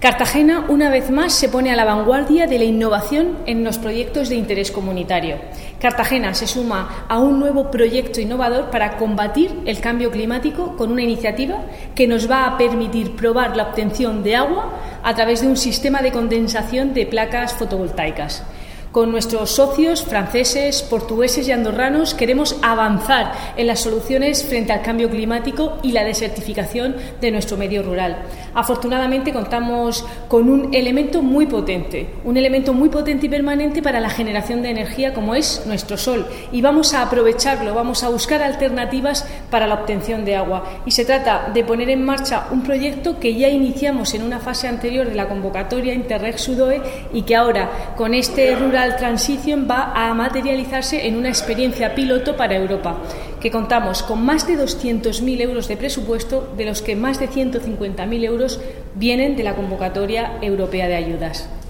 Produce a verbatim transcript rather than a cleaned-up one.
Cartagena, una vez más, se pone a la vanguardia de la innovación en los proyectos de interés comunitario. Cartagena se suma a un nuevo proyecto innovador para combatir el cambio climático con una iniciativa que nos va a permitir probar la obtención de agua a través de un sistema de condensación de placas fotovoltaicas. Con nuestros socios franceses, portugueses y andorranos queremos avanzar en las soluciones frente al cambio climático y la desertificación de nuestro medio rural. Afortunadamente contamos con un elemento muy potente, un elemento muy potente y permanente para la generación de energía como es nuestro sol, y vamos a aprovecharlo, vamos a buscar alternativas para la obtención de agua. Y se trata de poner en marcha un proyecto que ya iniciamos en una fase anterior de la convocatoria Interreg Sudoe y que ahora con este Rural Transition va a materializarse en una experiencia piloto para Europa, que contamos con más de doscientos mil euros de presupuesto, de los que más de ciento cincuenta mil euros vienen de la convocatoria europea de ayudas.